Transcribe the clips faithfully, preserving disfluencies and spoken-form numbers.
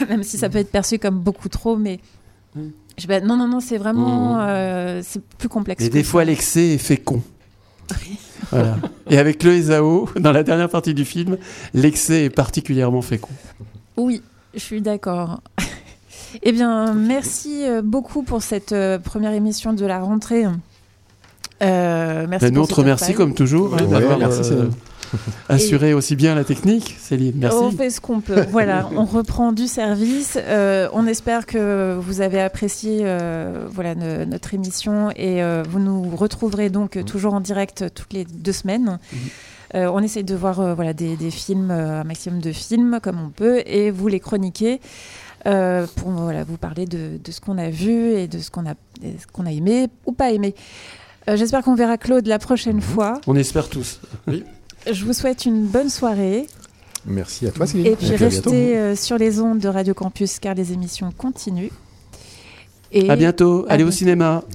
même si ça peut être perçu comme beaucoup trop, mais mmh. je, bah, non, non, non, c'est vraiment, mmh. euh, c'est plus complexe. Et des fois, l'excès est fécond. Oui. Voilà. Et avec le Esao, dans la dernière partie du film, l'excès est particulièrement fécond. Oui, je suis d'accord. Eh bien, merci beaucoup pour cette euh, première émission de la rentrée. Euh, merci ben, nous, on te remercie comme toujours ouais, d'avoir merci, euh, assuré et aussi bien la technique, Céline. Merci. On fait ce qu'on peut. Voilà, on reprend du service. Euh, on espère que vous avez apprécié euh, voilà, ne, notre émission et euh, vous nous retrouverez donc mmh. toujours en direct toutes les deux semaines. Mmh. Euh, on essaye de voir euh, voilà, des, des films, euh, un maximum de films comme on peut et vous les chroniquer. Euh, pour voilà, vous parler de, de ce qu'on a vu et de ce qu'on a, ce qu'on a aimé ou pas aimé. Euh, j'espère qu'on verra Claude la prochaine mmh. fois. On espère tous. Oui. Je vous souhaite une bonne soirée. Merci à toi, Céline. Et puis et restez euh, sur les ondes de Radio Campus car les émissions continuent. Et à bientôt. À Allez bientôt. Au cinéma.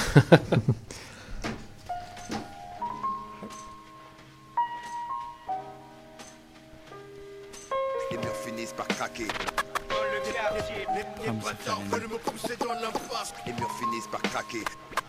Les murs finissent par craquer. Les bâtards veulent me pousser dans l'impasse. Les murs finissent par craquer.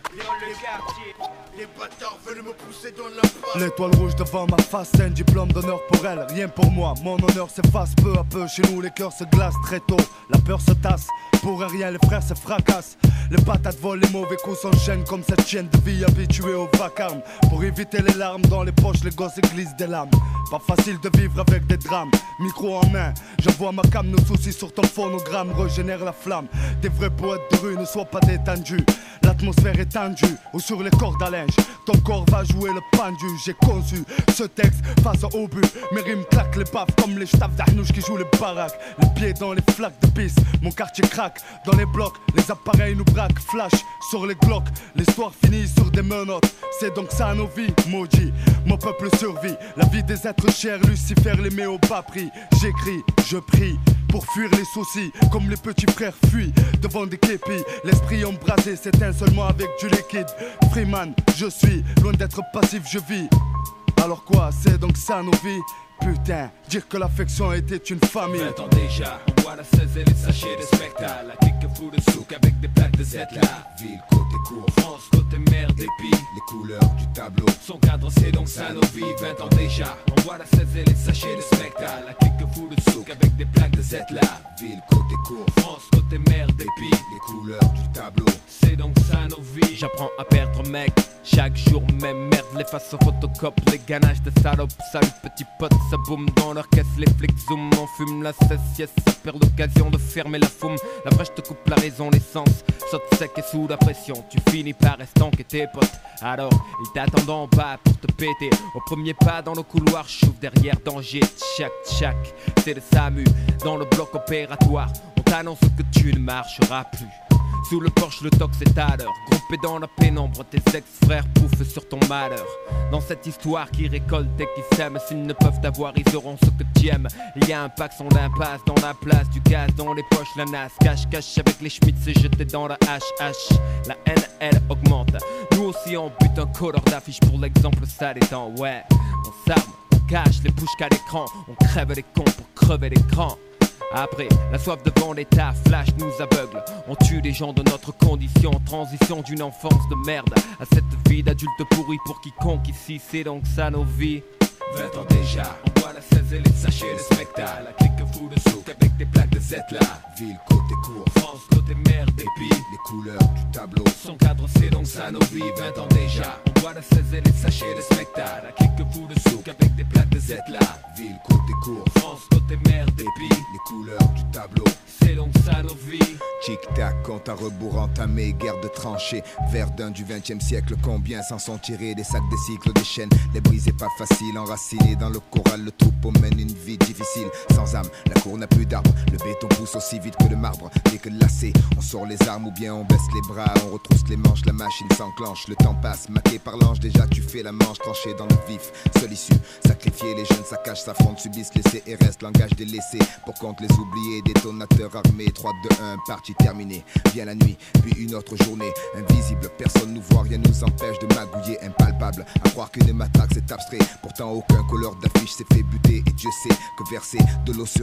Les bâtards veulent me pousser dans l'impasse. L'étoile rouge devant ma face, c'est un diplôme d'honneur pour elle. Rien pour moi, mon honneur s'efface peu à peu. Chez nous les cœurs se glacent très tôt, la peur se tasse. Pour rien les frères se fracassent. Les patates volent, les mauvais coups s'enchaînent comme cette chienne de vie habituée au vacarme. Pour éviter les larmes dans les poches, les gosses glissent des lames. Pas facile de vivre avec des drames. Micro en main, j'envoie ma cam, nos soucis sur ton phonogramme régénère la flamme. Des vrais poètes de rue ne soient pas détendus. L'atmosphère est tendue, ou sur les cordes à linge. Ton corps va jouer le pendu. J'ai conçu ce texte face au but. Mes rimes claquent les baffes comme les staffs d'Arnouche qui jouent les baraques. Les pieds dans les flaques de pisse, mon quartier craque. Dans les blocs, les appareils nous braquent. Flash sur les glocks, l'histoire finit sur des menottes. C'est donc ça nos vies, maudit. Mon peuple survit, la vie des êtres chers. Lucifer les met au bas prix. J'écris, je prie pour fuir les soucis, comme les petits frères fuient devant des képis. L'esprit embrasé s'éteint seulement avec du liquide. Freeman, je suis loin d'être passif, je vis. Alors quoi, c'est donc ça nos vies? Putain, dire que l'affection était une famille. vingt ans déjà, on voit la seize et les sachets de spectacle. La clique fout de souk avec des plaques de Z là. Ville, côté court, France, côté mer, dépit. Les couleurs du tableau, son cadre c'est donc ça nos vies. vingt ans déjà, on voit la seize et les sachets de spectacle. La clique fout de souk avec des plaques de Z là. Ville, côté court, France, côté mer, dépit. Les couleurs du tableau, c'est donc ça nos vies. J'apprends à perdre mec, chaque jour même merde. Les faces aux photocopes, les ganaches de salopes. Salut petit pote, ça boum dans leur caisse, les flics zoom. On fume la cesse, yes, ça perd l'occasion de fermer la foume. La vraie te coupe la raison, l'essence saute sec et sous la pression. Tu finis par estanquer tes potes. Alors, ils t'attendent en bas pour te péter. Au premier pas dans le couloir, j'ouvre derrière danger. Tchac, tchac, c'est le SAMU. Dans le bloc opératoire, on t'annonce que tu ne marcheras plus. Sous le porche, le tox est à l'heure. Groupé dans la pénombre, tes ex-frères pouffent sur ton malheur. Dans cette histoire qui récolte et qui sème, s'ils ne peuvent t'avoir, ils auront ce que tu aimes. Il y a un pack sans d'impasse dans la place, du gaz dans les poches, la nasse. Cache, cache avec les schmitts, c'est jeté dans la H H. La haine, elle augmente. Nous aussi, on bute un colleur d'affiche pour l'exemple sale étant. Ouais, on s'arme, on cache les bouches qu'à l'écran. On crève les cons pour crever l'écran. Après, la soif de vendetta, flash nous aveugle. On tue les gens de notre condition. Transition d'une enfance de merde à cette vie d'adulte pourri pour quiconque ici. C'est donc ça nos vies. vingt ans déjà, on voit la seize et les sachets de spectacle. La clique fout de souk avec des plaques de Z là. Ville, côté court, France, côté mer, dépit. Les couleurs du tableau, son cadre c'est donc ça nos vies. vingt ans déjà, on voit la seize et les sachets de spectacle. La clique fout de souk avec des plaques de Z là. Ville, côté court, France, côté mer, dépit. Les couleurs du tableau, c'est donc ça nos vies. Tic-tac, compte à rebours entamé, guerre de tranchées. Verdun du vingtième siècle, combien s'en sont tirés? Des sacs, des cycles, des chaînes, les briser pas facile. Enraciné dans le corral, le troupeau mène une vie difficile. Sans âme, la cour n'a plus d'arbres. Le béton pousse aussi vite que le marbre. Dès que lassé, on sort les armes ou bien on baisse les bras. On retrousse les manches, la machine s'enclenche. Le temps passe, maqué par l'ange, déjà tu fais la manche. Tranché dans le vif, seule issue. Sacrifier les jeunes, ça cache, s'affrontent, subissent les C R S. Langage délaissé, pour compte les oubliés. Détonateur armé, trois, deux, un, partie terminée. Vient la nuit, puis une autre journée. Invisible, personne nous voit, rien nous empêche de magouiller. Impalpable, à croire qu'une matraque c'est abstrait. Pourtant aucun couleur d'affiche s'est fait buter. Et Dieu sait que verser de l'eau sur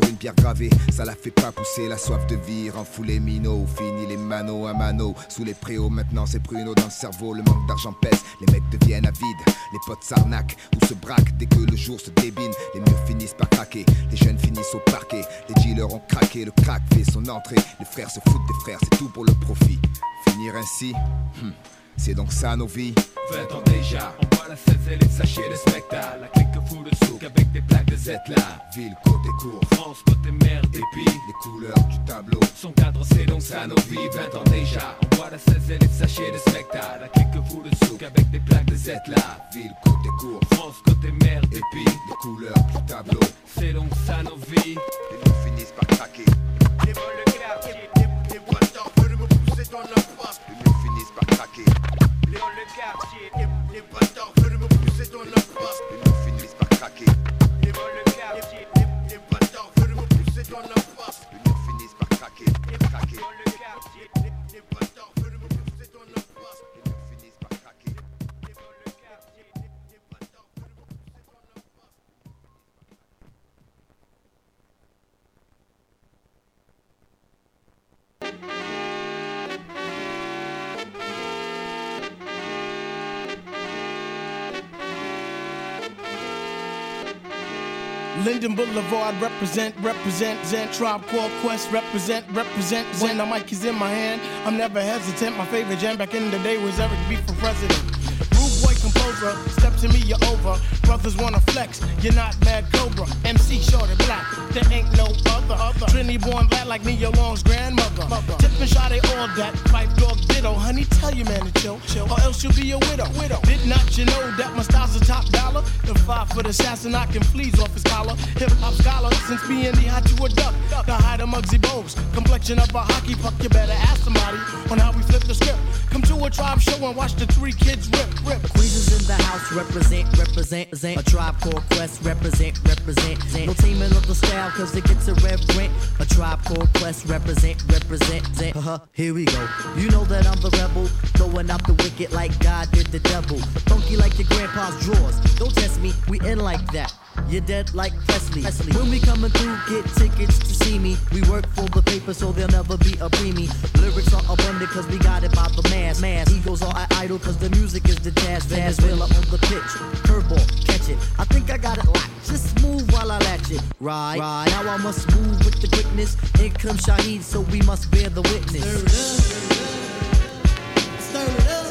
une pierre gravée. Ça la fait pas pousser la soif de vie. Rend fou les minots, fini les manos à mano. Sous les préaux maintenant c'est pruneau dans le cerveau. Le manque d'argent pèse, les mecs deviennent avides. Les potes s'arnaquent ou se braquent dès que le jour se débine. Les murs finissent par craquer, les jeunes finissent au parquet. Les dealers ont craqué, le crack fait son entrée. Les frères se foutent des frères, c'est tout pour le profit. Finir ainsi, hmm, c'est donc ça nos vies. Vingt ans déjà, on voit la seize et les sachets de spectacle. La clique fout le souk avec des plaques de Z là. Ville, côté court, France, côté mer, et puis les couleurs du tableau. Son cadre c'est donc ça nos vies. Vingt ans déjà, on voit la seize et les sachets de spectacle. La clique fout le souk avec des plaques de Z là. Ville, côté court, France, côté mer, et puis les couleurs du tableau. C'est donc ça nos vies. Les mots finissent par craquer. Les vols de quartier, les boiteurs veulent me pousser dans leur poste. Les mots finissent par craquer. Les vols de quartier, les boiteurs veulent me pousser dans leur poste. Les mots finissent par craquer. Les vols de quartier, les boiteurs veulent me pousser dans leur poste. Les mots finissent par craquer. Craquer. Les vols de quartier, les boiteurs veulent me pousser dans leur poste. Les mots finissent par craquer. Les vols de quartier, les boiteurs veulent me pousser dans leur poste. Linden Boulevard, represent, represent, Zen Tribe Called Quest, represent, represent, when the mic is in my hand, I'm never hesitant. My favorite jam back in the day was Eric B for president. Rude boy composer, step to me, you're over. Brothers wanna flex, you're not Mad Cobra. M C short and black, there ain't no other. other. Trinity born black like Neo Long's grandmother. Mother. Tip and shot, they all that. Pipe dog ditto, honey, tell your man to chill, chill, or else you'll be a widow. widow. Did not you know that my style's a top dollar? The five foot assassin knocking fleas off his collar. Hip hop scholar, since being the hot you a duck. The height of Muggsy Bogues, complexion of a hockey puck. You better ask somebody on how we flip the script. Come to a tribe show and watch the three kids rip, rip. Queens is in the house, represent, represent, represent. A Tribe Called Quest, represent, represent. No taming of the style, cause it gets irreverent. A Tribe Called Quest, represent, represent. Uh-huh, here we go. You know that I'm the rebel, throwing out the wicked like God did the devil. Funky like your grandpa's drawers. Don't test me, we in like that. You're dead like Presley. Presley. When we coming through, get tickets to see me. We work for the paper, so there'll never be a preemie. Lyrics are abundant, cause we got it by the mass. mass. Egos are idle, cause the music is the jazz. Venezuela on the pitch. Curveball, catch it. I think I got it locked. Just move while I latch it. Right, right. Now I must move with the quickness. In comes Shaheed, so we must bear the witness. Stir it up. Stir it up.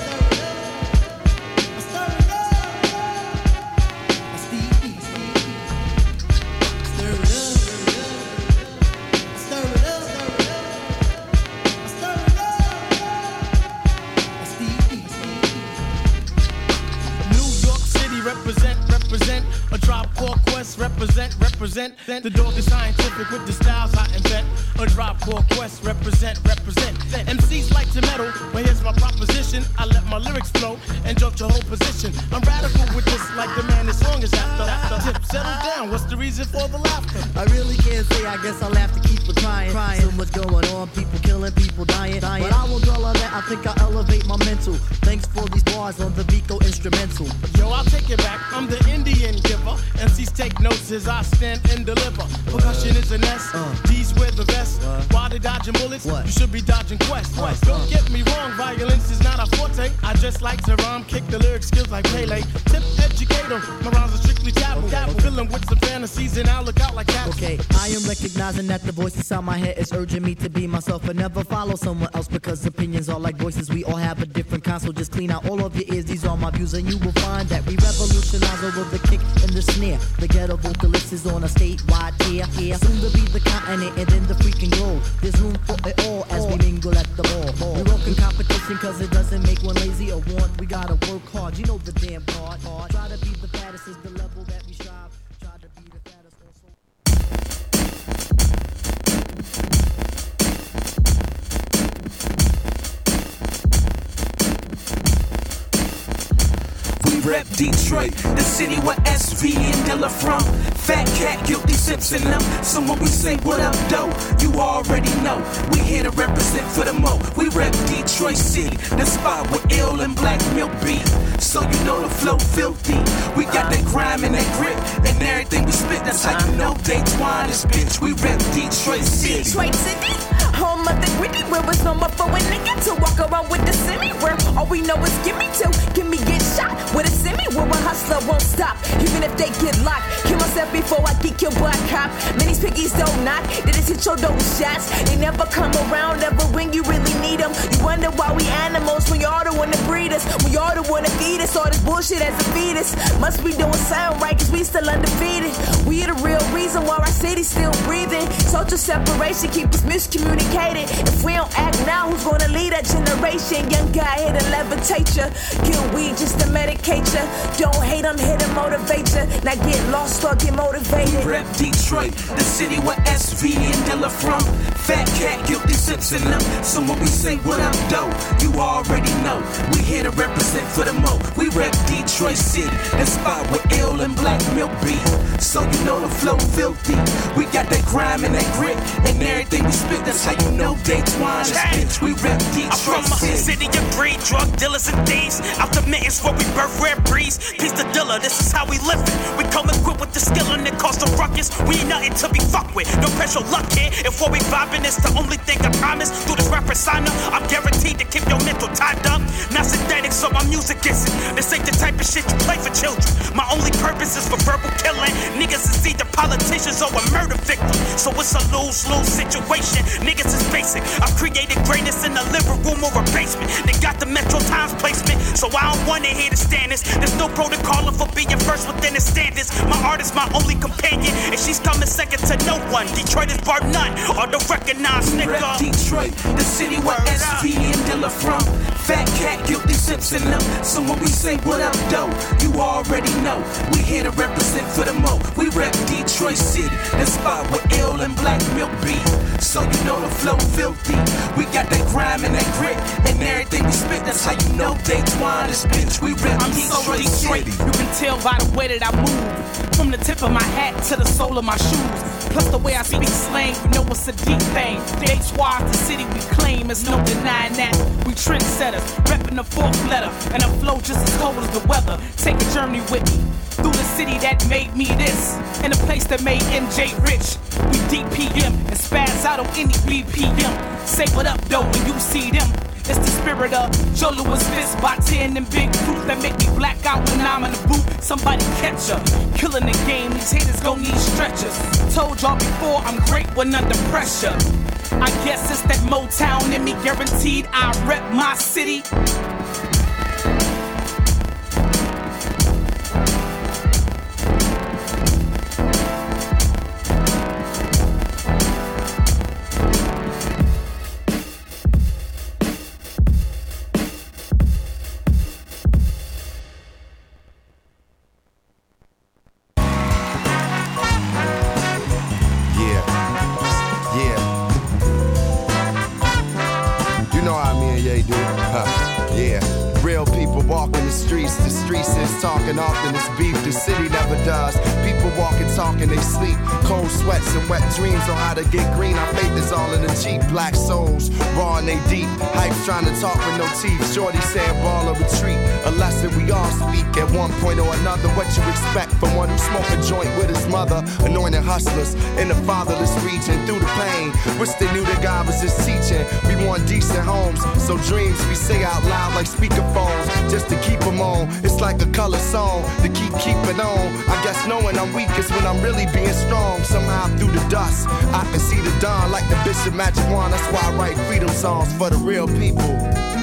Represent, represent, a Tribe Called Quest, represent, represent. The dog is scientific with the styles I invent. A Tribe Called Quest, represent, represent. M Cs like to meddle, but here's my proposition. I let my lyrics flow and jump your whole position. I'm radical with this, like the man this song is after. after. Tip, settle down, what's the reason for the laughter? I really can't say, I guess I'll have to keep it crying. crying. So much going on, people killing, people dying. dying. But I won't dwell on that, I think I'll elevate my mental. Thanks for these bars on the Vico instrumental. Yo, I'll take it back, I'm the Indian giver. M Cs take notes as I stand and deliver. Percussion is an S, uh, D's wear the vest. What? While they dodging bullets, what? You should be dodging quests. Uh, Don't uh. get me wrong, violence is not a forte. I just like to rhyme, kick the lyric skills like Pele. Tip educator, my rhymes are strictly taboo. Okay, okay. Fill 'em with some fantasies and I'll look out like cats. Okay, I am recognizing that the voice inside my head is urging me to be myself and never follow someone else, because opinions are like voices. We all have a different kind, so just clean out all of your ears. These are my views and you will find that we revolutionize over the kick and the snare. The ghetto vocalist is on a statewide tear. Yeah, soon to be the continent and then the freaking globe. There's room for it all as we mingle at the ball. We work in competition cause it doesn't make one lazy or want. We gotta work hard, you know the damn part. Try to be the fattest is the level that we strive. Try to be the fattest also. We rep Detroit, the city where S V and Dilla from. Fat Cat, Guilty Simpson, them. So when we say what up, though, you already know. We here to represent for the mo. We rep Detroit City, the spot where ill and black milk be. So you know the flow filthy. We got that grime and that grip, and everything we spit, that's how you know they twine this bitch. We rep Detroit City. Detroit City, home of the gritty, where it's normal for a nigga to walk around with the semi, where all we know is gimme two, give me get shot with a semi, where a hustler won't stop, even if they get locked. Kill myself before I get killed by a cop. Many piggies don't knock, they just hit your double shots. They never come around ever when you really need them. You wonder why we animals when y'all the one to breed us, when y'all the one to feed us. All this bullshit as a fetus must be doing sound right, cause we still undefeated. We the real reason why our city's still breathing. Social separation keep us miscommunicated. If we don't act now, who's gonna lead that generation? Young guy here to levitate ya, kill weed just to medicate ya. Don't hate, I'm here to motivate ya. Now get lost or get motivated. Rep Detroit, the city where S V and Dilla from. Fat Cat, Guilty Simpson, them. So when we say what up, though, you already know. We here to represent for the mo. We rep Detroit City, the spot where ill and black milk be. So you know the flow filthy. We got that grime and that grit, and everything we spit, that's how you know they twine this bitch. We rep Detroit I'm from City. a city of greed, drug dealers and thieves. Out the mittens where we birth rare breeds. Peace to Dilla, this is how we live it. We come equipped with the skill and it costs a ruckus. We ain't nothing to be fucked with. No pressure luck here. If what we vibing is the only thing I promise. Through this rap persona, I'm guaranteed to keep your mental tied up. Not synthetic, so my music isn't. This ain't the type of shit you play for children. My only purpose is for verbal killing. Niggas is either politicians or a murder victim. So it's a lose-lose situation. Niggas is basic. I've created greatness in the living room or a basement. They got the Metro Times placement, so I don't wanna hear the standards. There's no protocol for being first within the standards. My art is my only companion, and she's coming second to no one. Detroit is bar none, or the recognized nigga. Rep Detroit, the city where S V and Dilla from. Fat Cat, Guilty Simpson, them. So when we say what up, though, you already know. We here to represent for the mo. We rep Detroit City, the spot where ill and black milk be. So you know the flow filthy. We got that grime and that grit, and everything we spit, that's how you know they twine this bitch. We rep I'm Detroit, so Detroit, City. you can tell by the way that I move. From the tip of my hat to the sole of my shoes. Plus the way I speak slang, you know it's a deep thing. The H Y, the city we claim, is no denying that. We trendsetters, repping the fourth letter, and a flow just as cold as the weather. Take a journey with me through the city that made me this, and the place that made M J rich. We D P M and spaz out on any B P M. Say what up though when you see them. It's the spirit of Joe Louis Fist by ten and big proof that make me black out when I'm in the booth. Somebody catch her, killing the game. These haters gon' need stretchers. Told y'all before I'm great when under pressure. I guess it's that Motown in me, guaranteed I rep my city. Talking often, it's beef, the city never does. People walking, talking, they sleep. Cold sweats and wet dreams on how to get green. Our faith is all in the Jeep. Black souls, raw and they deep. Hype's trying to talk with no teeth. Shorty saying ball or retreat. A lesson we all speak at one point or another. What you expect from one who smoke a joint with his mother? Anointed hustlers in the fatherless region. Through the pain, wish they knew that God was just teaching. We want decent homes, so dreams we say out loud like speakerphones. Just to keep them on, it's like a color song to keep keeping on. I guess knowing I'm weak is when I'm really being strong. Somehow through the dust, I can see the dawn like the Bishop Magic Wand. That's why I write freedom songs for the real people.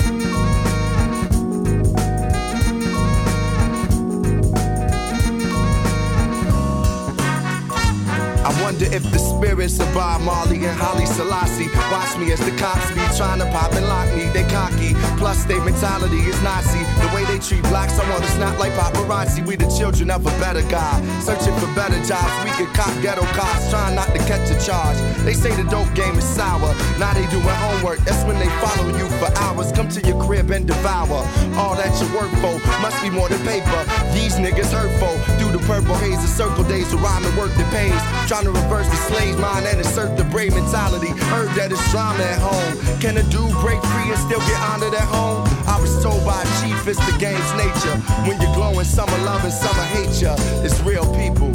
I wonder if the spirits of Bob Marley and Haile Selassie watch me as the cops be trying to pop and lock me. They cocky, plus their mentality is Nazi. The way they treat blacks, I want to snap like paparazzi. We the children of a better God, searching for better jobs. We could cop ghetto cops, trying not to catch a charge. They say the dope game is sour, now they doing homework. That's when they follow you for hours, come to your crib and devour All that you work for must be more than paper. These niggas hurtful. Through the purple haze of circle days, the rhyme and work that pays. Trying to reverse the slave's mind and insert the brave mentality. Heard that it's drama at home. Can a dude break free and still get honored at home? I was told by a chief it's the game's nature. When you're glowing, some are loving, some are hate ya. It's real people.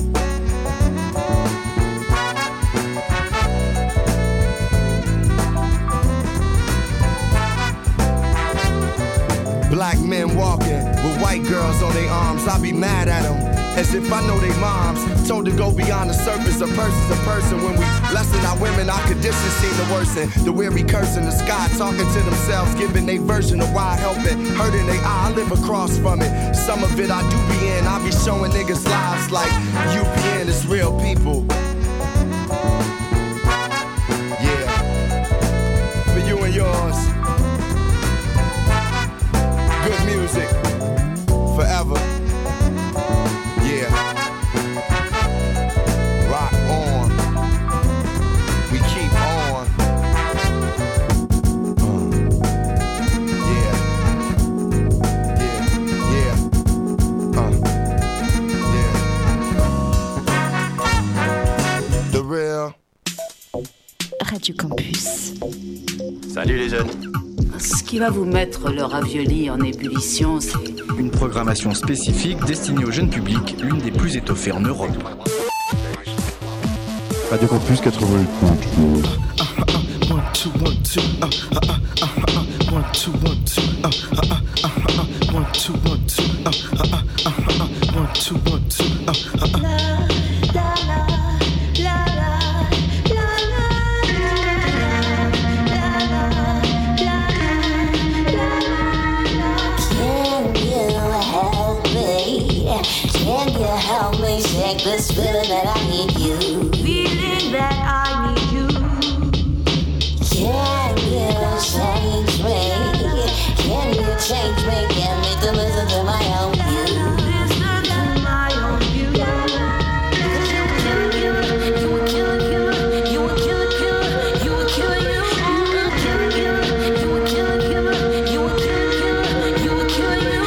Black men walking with white girls on their arms. I be mad at them, as if I know they moms. Told to go beyond the surface, a person's a person. When we lessen our women, our conditions seem to worsen. The weary cursing the sky, talking to themselves, giving their version of why helping. Hurting they eye, I live across from it. Some of it I do be in, I be showing niggas lives like U P N is real people. Yeah, for you and yours. Good music, forever. Yeah. Rock on. We keep on. Uh. Yeah. Yeah. Yeah. Uh. Yeah. The real. Radio Campus. Salut les jeunes. Ce qui va vous mettre le ravioli en ébullition, c'est... Une programmation spécifique destinée au jeune public, l'une des plus étoffées en Europe. Radio Campus quatre-vingt-huit point neuf. One, two, one, two, uh, uh, uh, uh, uh, one, two, one, two, uh, uh, uh, uh, one, two, one, two, uh, uh, uh, uh, one, two, one, two, uh, uh, uh. Can you help me shake this feeling that I need you? Feeling that I need you. Can you change me? Can you change me? Get me to listen to my own view. Listen to my own view. You a killer, killer. You a killer, killer. You a killer, you. You a killer, killer. You a killer, killer. You a killer, killer. You a killer, you.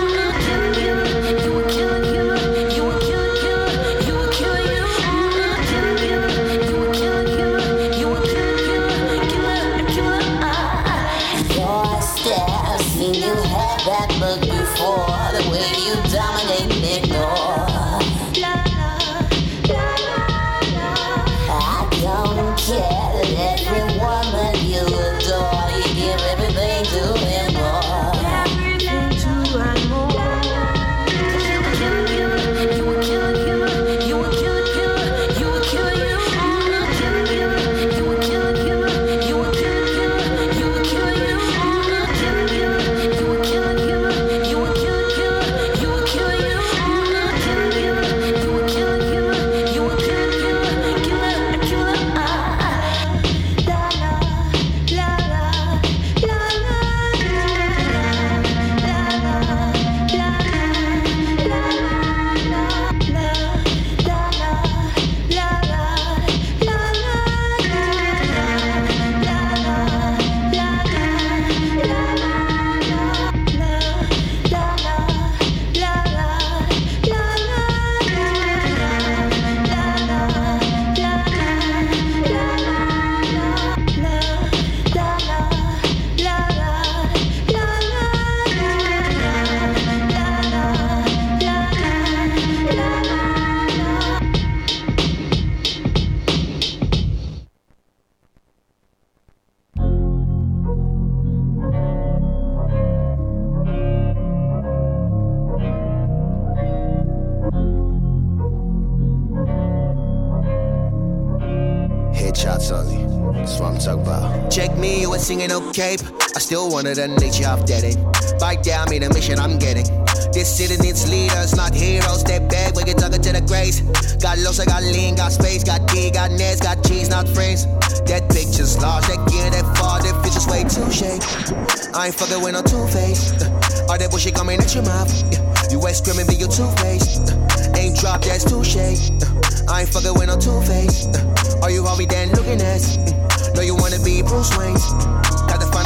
Singing okay, I still one of the nature of dead end. Bite down, me the mission I'm getting. This city needs leaders, not heroes. Step back, we get talking to the grace. Got lows, I got lean, got space, got D, got Nets, got cheese, not friends. That picture's large, that gear, that far, that future's way too shake. I ain't fucking with no two-face. Uh, all that bullshit coming at your mouth. Uh, you ain't screaming, be your two-face. Uh, ain't drop, that's too shake. Uh, I ain't fucking with no two-face. Uh, are you Harvey then looking at? Uh, know you wanna be Bruce Wayne. Got the finest by my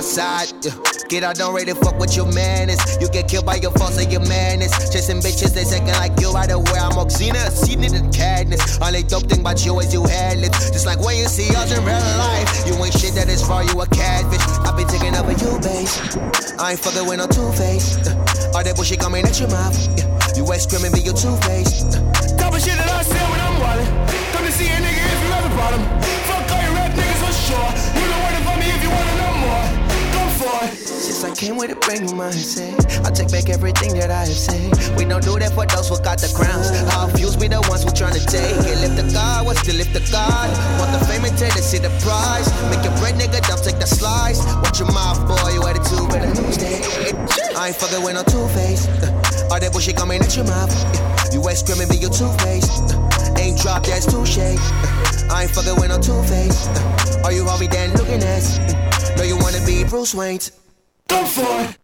side. Yeah. Kid, I don't really fuck with your manners. You get killed by your faults and your madness. Chasing bitches, they second like you right away. I'm Oxina, seen it in cadness. Only dope thing about you is you had lips. Just like when you see us in real life. You ain't shit that is far, you a catfish. I been taking up with you, babe. I ain't fucking with no two-face. Uh, all that bullshit coming at your mouth. Yeah. You ain't screaming, be your two-face. Uh. Type of shit that I say when I'm wildin'. Come to see a nigga if you have a problem. Fuck all your rap niggas for sure. You know where to find me if you wanna know more. Go for it. Since I came with a brand new mindset, I take back everything that I have said. We don't do that for those who got the crowns. Our views be the ones who tryna take it. Lift the God, what's still lift the God? Want the fame and take to see the prize. Make your bread nigga dump, take the slice. Watch your mouth, boy, you attitude better lose that. I ain't fucking with no two-face. Uh, all that bullshit coming at your mouth. Uh, you ain't screaming, be your two-face. Uh, ain't drop, that's touche. Uh, I ain't fucking with no two-face. Uh, are you Harvey Dent looking ass? Uh, know you wanna be Bruce Wayne. Go for it.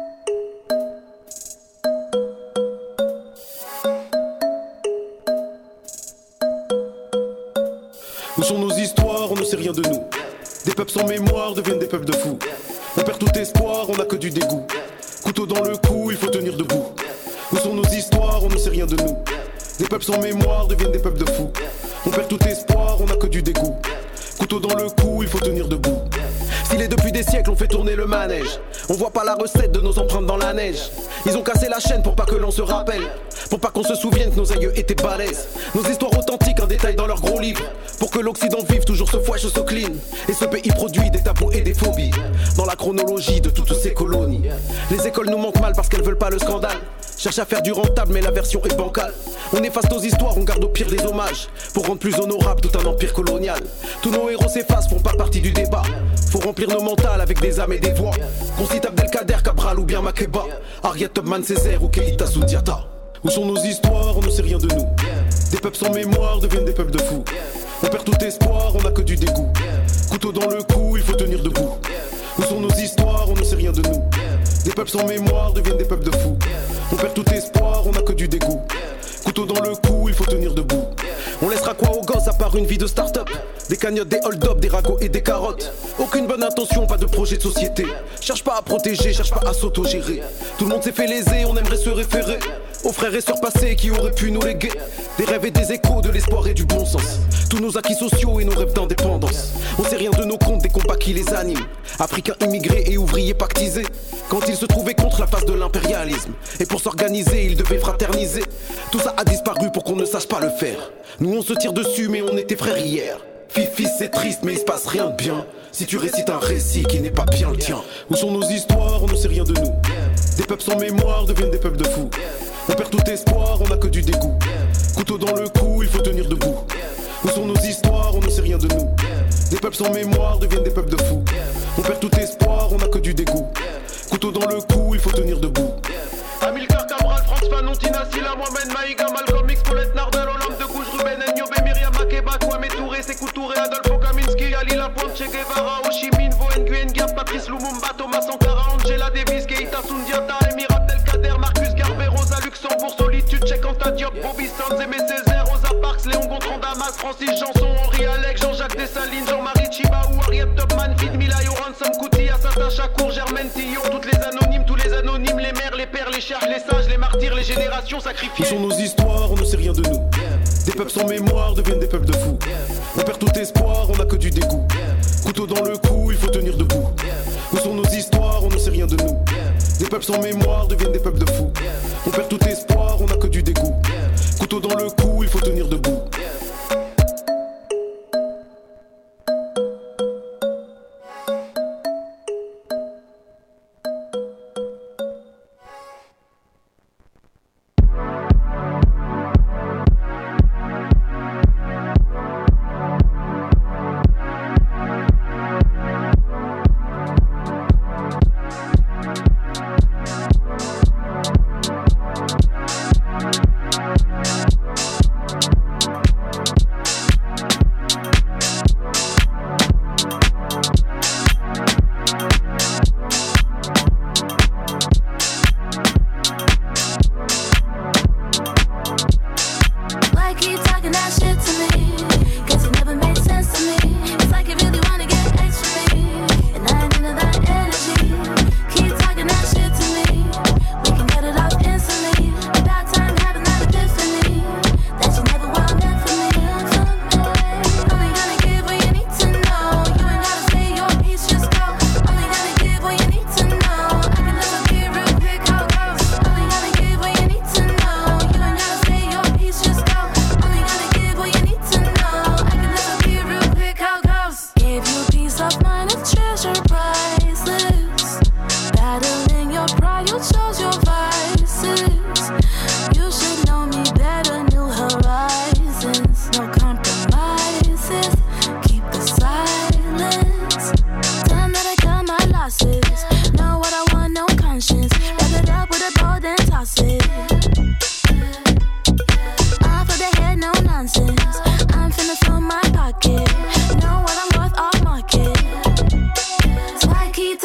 Où sont nos histoires, on ne sait rien de nous. Des peuples sans mémoire deviennent des peuples de fous. On perd tout espoir, on n'a que du dégoût. Couteau dans le cou, il faut tenir debout. Où sont nos histoires, on ne sait rien de nous. Des peuples sans mémoire deviennent des peuples de fous. On perd tout espoir, on n'a que du dégoût. Couteau dans le cou, il faut tenir debout. Stylé depuis des siècles, on fait tourner le manège. On voit pas la recette de nos empreintes dans la neige. Ils ont cassé la chaîne pour pas que l'on se rappelle. Pour pas qu'on se souvienne que nos aïeux étaient balèzes. Nos histoires authentiques en détail dans leurs gros livres. Pour que l'Occident vive toujours ce fouet, ce clean. Et ce pays produit des tabous et des phobies. Dans la chronologie de toutes ces colonies. Les écoles nous manquent mal parce qu'elles veulent pas le scandale. Cherche à faire du rentable mais la version est bancale. On efface nos histoires, on garde au pire des hommages. Pour rendre plus honorable tout un empire colonial. Tous nos héros s'effacent, font pas partie du débat. Faut remplir nos mentales avec des âmes et des voix. Qu'on cite Abdelkader, Cabral ou bien Makeba. Harriet Tubman, Césaire ou Keita Sundiata. Où sont nos histoires, on ne sait rien de nous. Des peuples sans mémoire deviennent des peuples de fous. On perd tout espoir, on n'a que du dégoût. Couteau dans le cou, il faut tenir debout. Où sont nos histoires, on ne sait rien de nous. Des peuples sans mémoire deviennent des peuples de fous. On perd tout espoir, on n'a que du dégoût. Couteau dans le cou, il faut tenir debout. On laissera quoi aux gosses à part une vie de start-up? Des cagnottes, des hold-up, des ragots et des carottes. Aucune bonne intention, pas de projet de société. Cherche pas à protéger, cherche pas à s'autogérer. Tout le monde s'est fait léser, on aimerait se référer aux frères et sœurs passés qui auraient pu nous léguer des rêves et des échos, de l'espoir et du bon sens. Tous nos acquis sociaux et nos rêves d'indépendance. On sait rien de nos comptes, des combats qui les animent. Africains immigrés et ouvriers pactisés. Quand ils se trouvaient contre la face de l'impérialisme. Et pour s'organiser, ils devaient fraterniser. Tout ça a disparu pour qu'on ne sache pas le faire. Nous on se tire dessus mais on était frères hier. Fifi c'est triste mais il se passe rien de bien. Si tu récites un récit qui n'est pas bien le tien. Où sont nos histoires, on ne sait rien de nous. Des peuples sans mémoire deviennent des peuples de fous. On perd tout espoir, on n'a que du dégoût. Couteau dans le cou, il faut tenir debout. Où sont nos histoires, on ne sait rien de nous. Des peuples sans mémoire deviennent des peuples de fous. On perd tout espoir, on n'a que du dégoût. Couteau dans le cou, il faut tenir debout. Amilcar Cabral, Franz Fanon, Tina Silla, Mohamed Maïga, Malcolm X, Paulette Nardel, Olympe de Gouges, Ruben Nyobe, Myriam Makeba, Kwame Touré, Sékou Touré, Adolfo Kaminski, Ali Lapointe, Che Guevara, Ho Chi Minh, Voen Nguyen Gap, Patrice Lumumba, Thomas Sankara, Angela Davis, Keita Sundiata, Emir Abdelkader, Marcus Garvey, Rosa Luxembourg, Solitude, Cheikh Anta Diop, Bobby Sands, Aimé Césaire, Rosa Parks, Léon Gontran Damas, Francis Janson, Henri Alec, Jean-Jacques Dessalines, Jean-Marie Chiba ou Harriet Tubman, Fid Milayo, Ransom Kuti, Assata Chakour, Germaine Tillon, toutes les anonymes, tous les anonymes, les mères, les pères, les chers, les sages, les martyrs, les générations sacrifiées. Où sont nos histoires, on ne sait rien de nous. Des peuples sans mémoire deviennent des peuples de fous. On perd tout espoir, on n'a que du dégoût. Couteau dans le cou, il faut tenir debout. Où sont nos histoires, on ne sait rien de nous. Des peuples sans mémoire deviennent des peuples de fous. On perd tout espoir, on n'a que du dégoût. Couteau dans le cou, il faut tenir debout.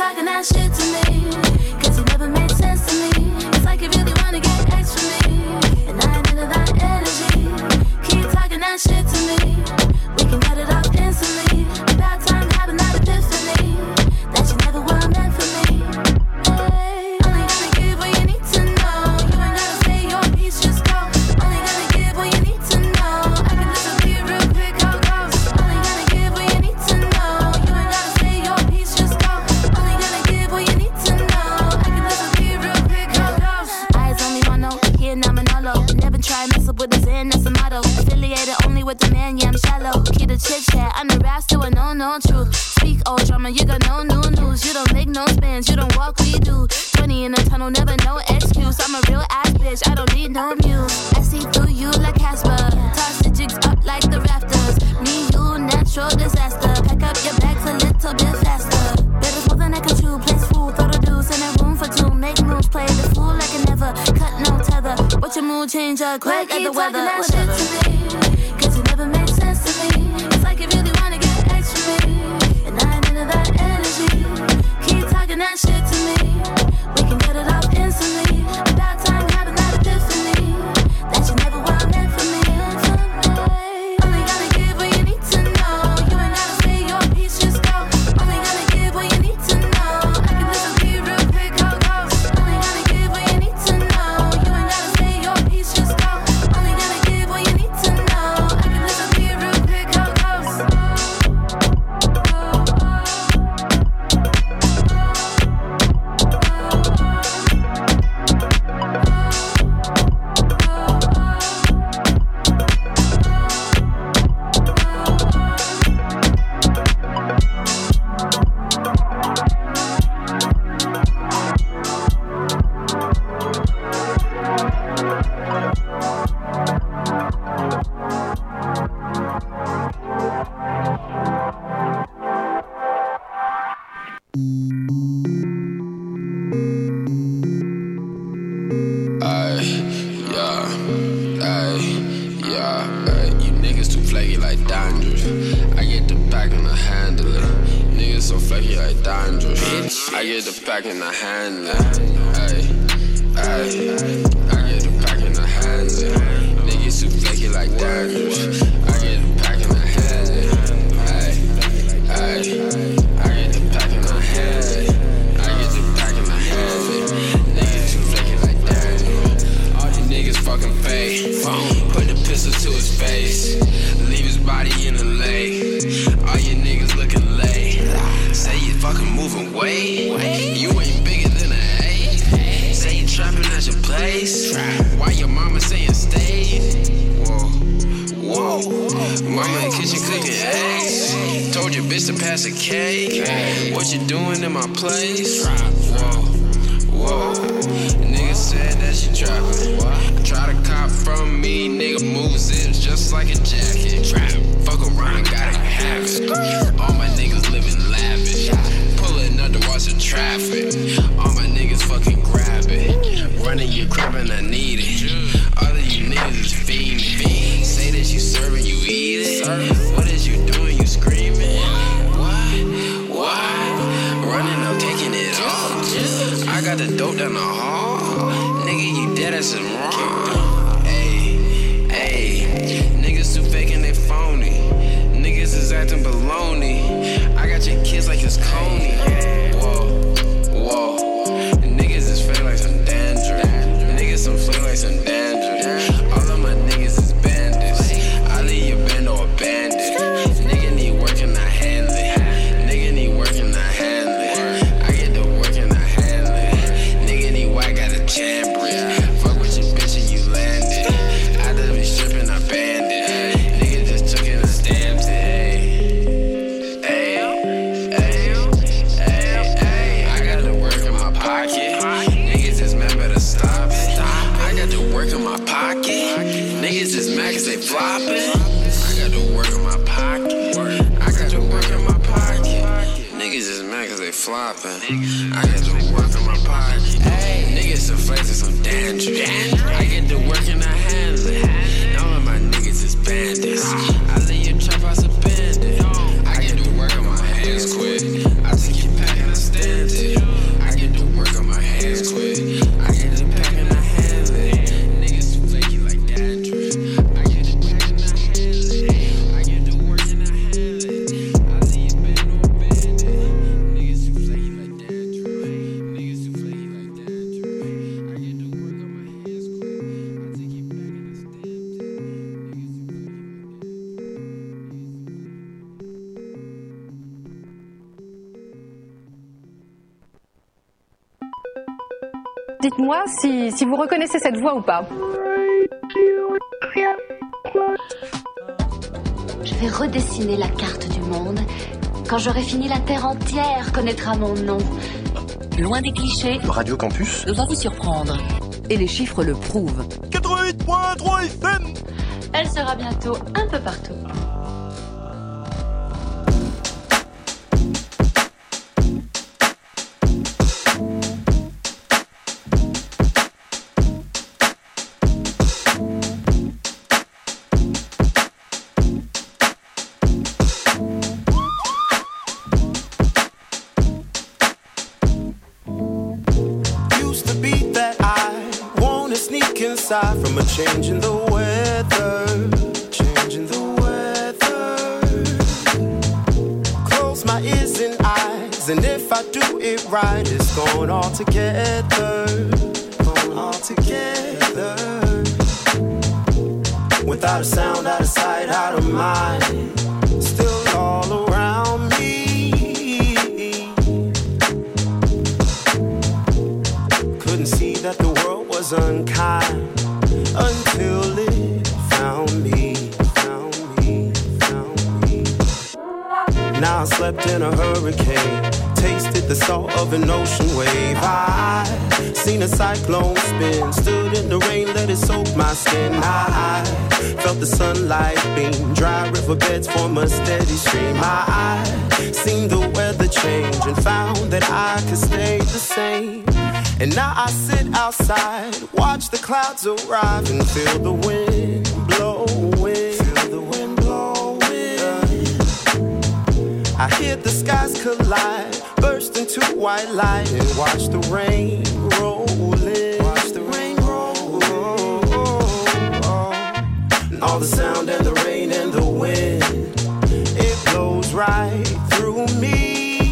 talking that shit to me, cause you never made sense to me. It's like you really wanna get X from me, and I ain't into that energy. Keep talking that shit to me, we can cut it off instantly. About time having that epiphany, that you never were meant for me. Hey, only gonna give what you need to know. You ain't gotta say your piece, just go. Only gonna give what you need to know. I can disappear real quick, how it goes. Only gonna give what you need to know. You ain't gotta say your piece, just go. Only gonna give what you need to know. I can disappear real quick, how it goes. Eyes on me, mono, here now Manolo. Never try and mess up with the Zen, that's a motto. Affiliated only with the man, yeah I'm shallow. Keep the chit chat, I'm the rap to a no no truth. Speak old drama, you got no new news. You don't make no spins, you don't walk, we do. Twenty in the tunnel, never no excuse. I'm a real ass bitch, I don't need no muse. I see through you like Casper. Toss the jigs up like the rafters. Me, you, natural disaster. Pack up your bags a little bit faster. Better more than I can chew. Place fool, throw the deuce in a room for two. Make moves, play the fool like a never. Cut no tether. Watch your mood change up quick like the weather. That shit to me, cause you never made sense to me. It's like you really wanna get X from me, and I ain't into that energy. Keep talking that shit to me, we can cut it off instantly. About time having that epiphany, that you never were meant for me. Only gonna give what you need to know. You ain't gotta say your piece, just go. Only gonna give what you need to know. I can disappear real quick, how it goes. Only gonna give what you need to know. You ain't gotta say your piece, just go. Only gonna give what you need to know. I can disappear real quick, how it goes. Ay, yeah, ay, yeah, ay. You niggas too flaky like dandruff. I get the pack and I handle it. Niggas so flaky like dandruff. I get the pack and I handle it. Ay, ay, I get the pack and I handle it. Niggas too flaky like dandruff. I get the pack and I handle it. Ay, ay, I get the pack and I handle it. I get the pack and I handle it. Niggas too flaky like dandruff. All these niggas fucking fake. Put the pistol to his face. Leave his body in the lake. All you niggas looking late. Say you fucking moving weight. You ain't bigger than an A. Say you trapping at your place. Why your mama saying stay? Whoa, whoa. Mama in the kitchen cooking eggs. Told your bitch to pass a cake. What you doing in my place? Whoa, whoa. Nigga said that she trapping. Try to cop from me, nigga move zips just like a jacket. Fuck around, gotta have it. All my niggas living lavish. Pulling up to watch the traffic. All my niggas fucking grab it. Running your crib and I need it. All of you niggas is fiending. Say that you serving, you eat it. What is you doing? You screaming? What? What? Running up, taking it off. I got the dope down the hall. Nigga, you dead as some wrong. Ayy, ayy. Niggas too fake and they phony. Niggas is acting baloney. I got your kids like it's Coney. Whoa, whoa. Niggas is fake like some dandruff. Niggas some fake like some dandruff. All of my niggas is bandits. I leave your band or a bandit. Nigga need work and I handle it. Nigga need work and I handle it. I get the work and I handle it. Nigga need white, got a chamber. Fuck with your bitch and you landed. I done be stripping, I banned it. Nigga just took it and stamped it. Ayo, ayo, ayo, ayo. I got the work in my pocket. Niggas is mad, better stop it. I got the work in my pocket. Niggas is mad cause they flopping. I got the work in my pocket. I got the work in my pocket. Niggas is mad cause they flopping. I got the work in my pocket. Niggas some flex and some dandruff. I get the work and I handle it. All of my niggas is bandits. I leave your trap house abandoned. I get the work on my hands quick. I take your pack and I stand it. Dites-moi si, si vous reconnaissez cette voix ou pas. Je vais redessiner la carte du monde. Quand j'aurai fini, la terre entière connaîtra mon nom. Loin des clichés, Radio Campus va vous surprendre. Et les chiffres le prouvent. quatre-vingt-huit point trois F M. Elle sera bientôt un peu partout. From a change in the weather, change in the weather. Close my ears and eyes, and if I do it right, it's going all together, going all together. Without a sound, out of sight, out of mind, still all around me. Couldn't see that the world was unkind until it found me, found me, found me. Now I slept in a hurricane, tasted the salt of an ocean wave. I seen a cyclone spin, stood in the rain, let it soak my skin. I felt the sunlight beam, dry riverbeds form a steady stream. I seen the weather change and found that I could stay the same. And now I sit outside, watch the clouds arrive and feel the wind blowing. Feel the wind blowing. I hear the skies collide, burst into white light and watch the rain rolling. Watch the rain roll. And all the sound and the rain and the wind, it blows right through me.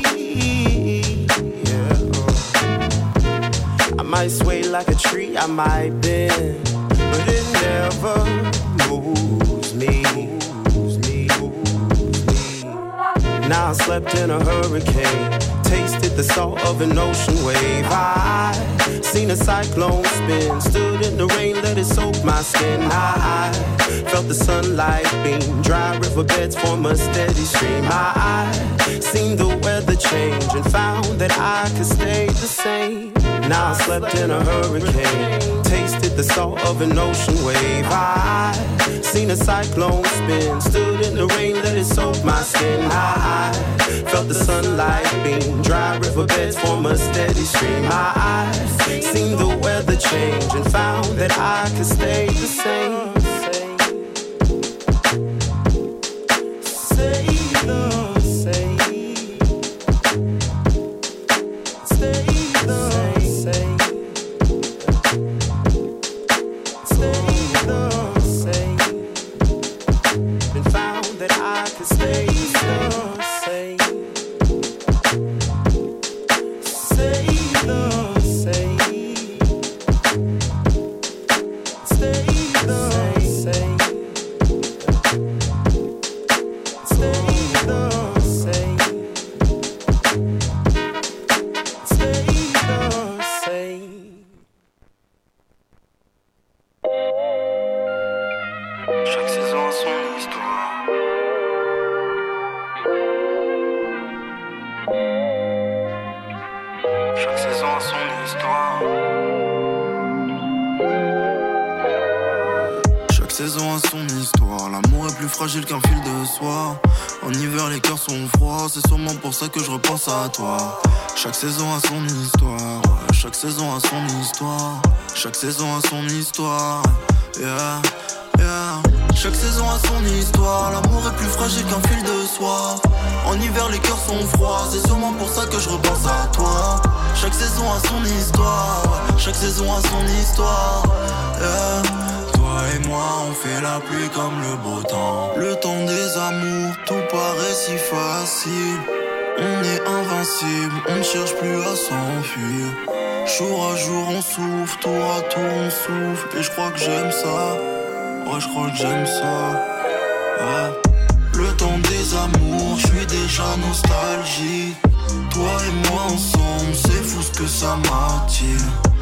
I might sway like a tree, I might bend, but it never moves me. Moves me, moves me. Now I slept in a hurricane, tasted the salt of an ocean wave. I seen a cyclone spin, stood in the rain, let it soak my skin. I felt the sunlight beam, dry riverbeds form a steady stream. I seen the weather change and found that I could stay the same. Now I slept in a hurricane, tasted the salt of an ocean wave. I seen a cyclone spin, stood in the rain, let it soak my skin. I felt the sunlight beam, dry riverbeds form a steady stream. I seen the weather change and found that I could stay the same. Qu'un fil de soie. En hiver les cœurs sont froids, c'est sûrement pour ça que je repense à toi. Chaque saison a son histoire, ouais, chaque saison a son histoire. Chaque saison a son histoire, yeah, yeah. Chaque saison a son histoire, l'amour est plus fragile qu'un fil de soie. En hiver les cœurs sont froids, c'est sûrement pour ça que je repense à toi. Chaque saison a son histoire, ouais, chaque saison a son histoire, yeah. Toi et moi on fait la pluie comme le beau temps. Le temps des amours, tout paraît si facile. On est invincible, on ne cherche plus à s'enfuir. Jour à jour on souffre, tour à tour on souffle. Et je crois que j'aime ça, ouais je crois que j'aime ça, ouais. Le temps des amours, je suis déjà nostalgique. Toi et moi ensemble, c'est fou ce que ça m'attire.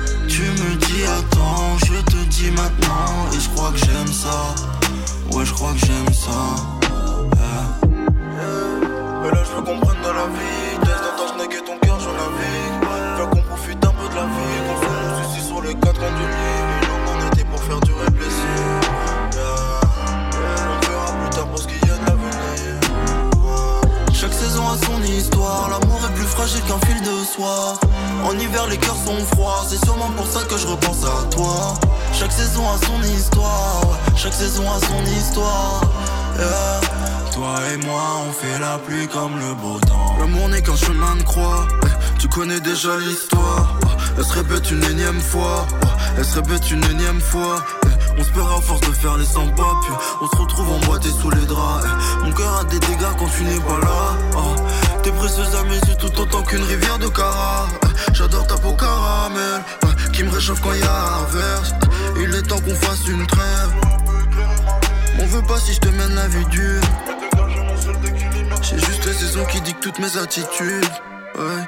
Tu me dis attends, je te dis maintenant. Et je crois que j'aime ça. Ouais, je crois que j'aime ça. Yeah. Yeah. Et là, je veux qu'on prenne de la vitesse. Dans ta schneck et ton cœur, je navigue. Viens qu'on profite un peu de la vie. Qu'on fait nous ici sur les quatre coins du lit. Et l'on en était pour faire durer le plaisir. Yeah. Yeah. On verra plus tard pour ce qu'il y a de l'avenir. Ouais. Chaque saison a son histoire. L'amour est plus fragile qu'un fil de soie. En hiver, les cœurs sont froids. C'est sûrement pour ça que je repense à toi. Chaque saison a son histoire. Chaque saison a son histoire. Yeah. Toi et moi, on fait la pluie comme le beau temps. L'amour n'est qu'un chemin de croix. Tu connais déjà l'histoire. Elle se répète une énième fois. Elle se répète une énième fois. On se perd à force de faire les sympas. Puis on se retrouve emboîté sous les draps. Mon cœur a des dégâts quand tu n'es pas là. T'es précieuse à mes yeux tout autant qu'une rivière de Cara. J'adore ta peau caramel qui me réchauffe quand y'a averse. Il est temps qu'on fasse une trêve. On veut pas si je te mène la vie dure. J'ai juste les saisons qui dictent toutes mes attitudes. Ouais.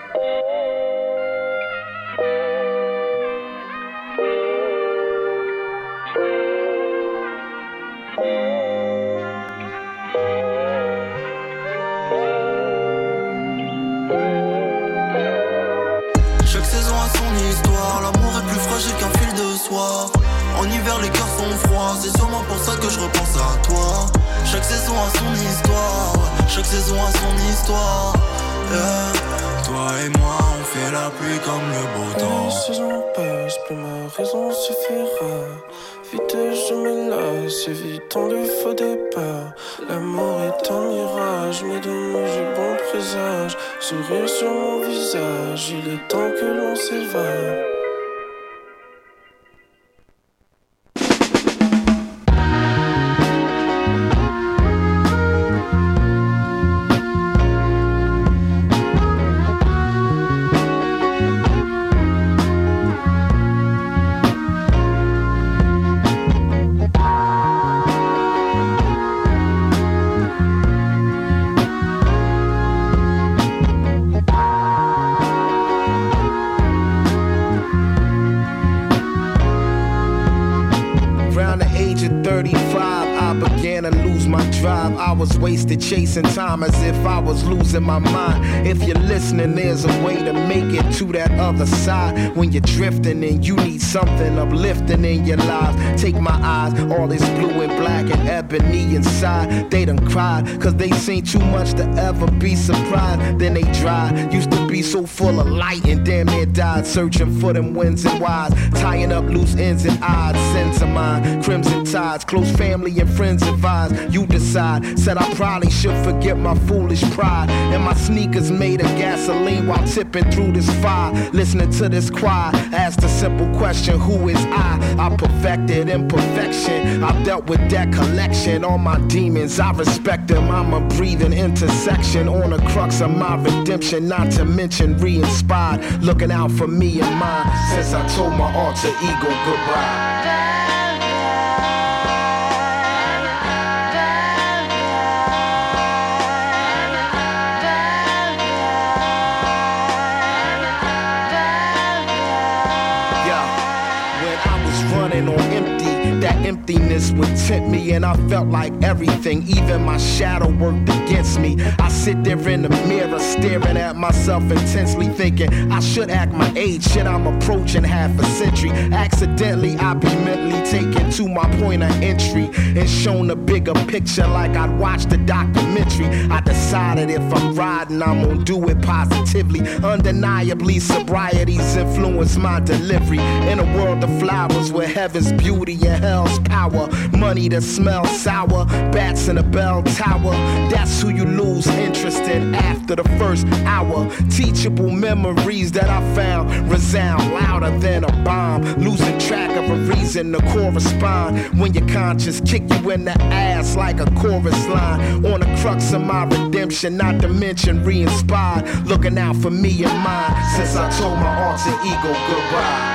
Chaque saison a son histoire. L'amour est plus fragile qu'un fil de soie. En hiver les cœurs sont froids. C'est sûrement pour ça que je repense à toi. Chaque saison a son histoire. Chaque saison a son histoire. Yeah. Toi et moi on fait la pluie comme le beau temps. Les saisons passent, plus ma raison suffira. Vite je me lasse, évitant le faux départ. L'amour est un mirage, mais de nous j'ai bon présage. Sourire sur mon visage, il est temps que l'on s'évade. I was wasted chasing time as if I was losing my mind. If you're listening, there's a way to make it to that other side. When you're drifting and you need something uplifting in your lives. Take my eyes, all this blue and black and ebony inside. They done cried, cause they seen too much to ever be surprised. Then they dried, used to be so full of light and damn near died. Searching for them wins and whys, tying up loose ends and odds. Sins of mine, crimson tides, close family and friends advise. You decide. Said I probably should forget my foolish pride. And my sneakers made of gasoline while tipping through this fire. Listening to this choir, asked a simple question, who is I? I perfected imperfection. I dealt with that collection. All my demons, I respect them. I'm a breathing intersection on the crux of my redemption. Not to mention re-inspired, looking out for me and mine. Since I told my alter ego goodbye. Emptiness would tempt me and I felt like everything, even my shadow worked against me. I sit there in the mirror staring at myself intensely thinking I should act my age, shit I'm approaching half a century. Accidentally I be mentally taken to my point of entry and shown a bigger picture like I'd watched a documentary. I decided if I'm riding I'm gonna do it positively. Undeniably sobriety's influenced my delivery. In a world of flowers with heaven's beauty and hell's power. Money that smells sour, bats in a bell tower. That's who you lose interest in after the first hour. Teachable memories that I found resound louder than a bomb. Losing track of a reason to correspond when your conscience kick you in the ass like a chorus line. On the crux of my redemption, not to mention re-inspired. Looking out for me and mine since I told my alter ego goodbye.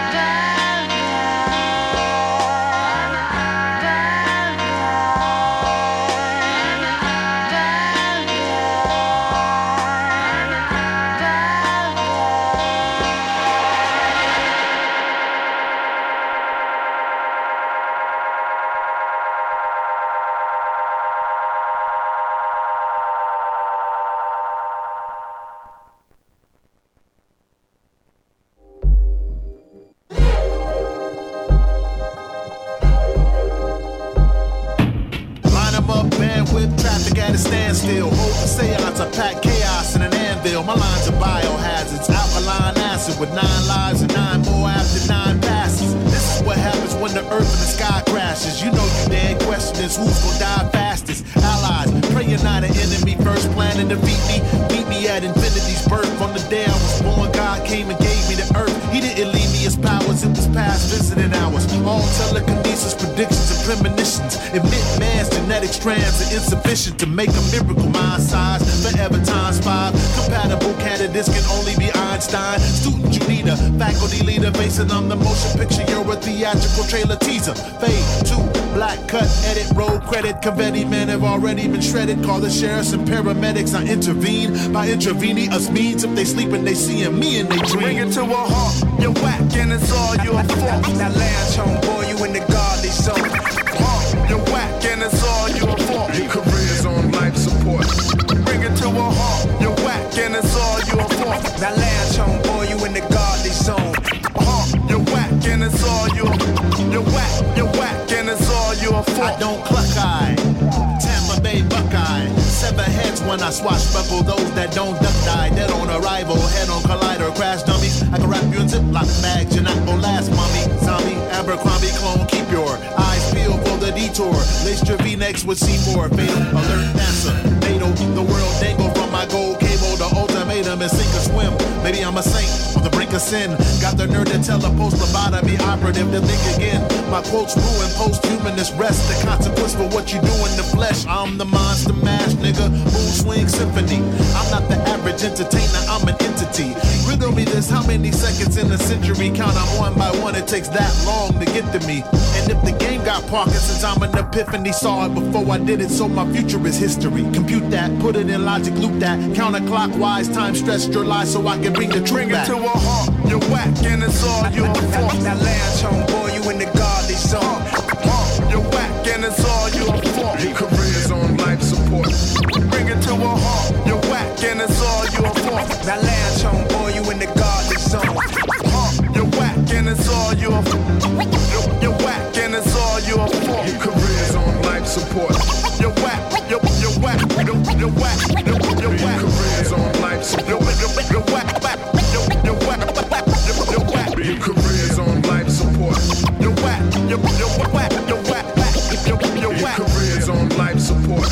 I pack chaos in an anvil. My lines are biohazards. Alkaline acid with nine lives and nine more after nine passes. This is what happens when the earth and the sky crashes. You know you dead. Question is who's gonna die fastest? Allies, pray you're not an enemy. First plan to defeat me. Meet me at infinity's birth. On the day I was born, God came and gave me the earth. He didn't leave me his powers. It was past visiting hours. All telekinesis, predictions, and premonitions. Admit man's genetic strands are insufficient to make a miracle mind size. Forever times five. Compatible candidates can only be Einstein. Student, you need a faculty leader. Basing on the motion picture, you're a theatrical trailer teaser. Fade to black cut, edit, roll credit. Confetti men have already been shredded. Call the sheriffs and paramedics. I intervene by intravenous means. If they sleeping, they seeing me and they dream. Bring it to a halt. You're whack and it's all your fault. Now latch home, boy, you in the godly zone. Halt. You're whack and it's all your fault. Your career's on life support. Bring it to a halt. You're whack and it's all your fault. Now latch home, boy, you in the godly zone. Halt. You're whack and it's all your. You're whack. You're whack and it's all your fault. I don't cluck eye. Tampa Bay Buckeye. Sever heads when I swashbuckle those that don't duck die. Dead on arrival, head on collider, crash dummies. I can wrap you in Ziploc bags, you're not gonna last, mommy. Zombie, Abercrombie clone, keep your eyes peeled for the detour. Lace your V-necks with Seymour, fatal alert NASA. NATO, the world dangle from my gold cable. The ultimatum is sink or swim. Maybe I'm a saint on the brink of sin. Got the nerve to tell a post-lobotomy operative to think again. My quotes ruin post-humanist rest. The consequence for what you do in the flesh. I'm the monster mash, nigga. Mood swing symphony. I'm not the average entertainer, I'm an entity. Riddle me this, how many seconds in a century? Count them one by one, it takes that long to get to me. And if the game got Parkinson's, I'm an epiphany. Saw it before I did it, so my future is history. Compute that, put it in logic, loop that. Counterclockwise, time stretched your life so I can bring the truth Bring back. it to a halt. You're whack and it's all your fault. Now latch home, boy, you in the godly zone. Halt. You're whack and it's all your fault. Your career's on life support. Bring it to a halt. You're whack and it's all your fault. Now latch home, boy, you in the godly zone. Halt. You're whack and it's all your fault. You're whack and it's all your fault. Your career's on life support. You're whack. You're you're whack. You're you're whack. You're you're whack. Your career's on life support. You're you're you're whack. You're you're whack. You're you're whack. Your career's on life support. You're whack. You're you're whack. You're whack. You're you're whack. Your career's on life support.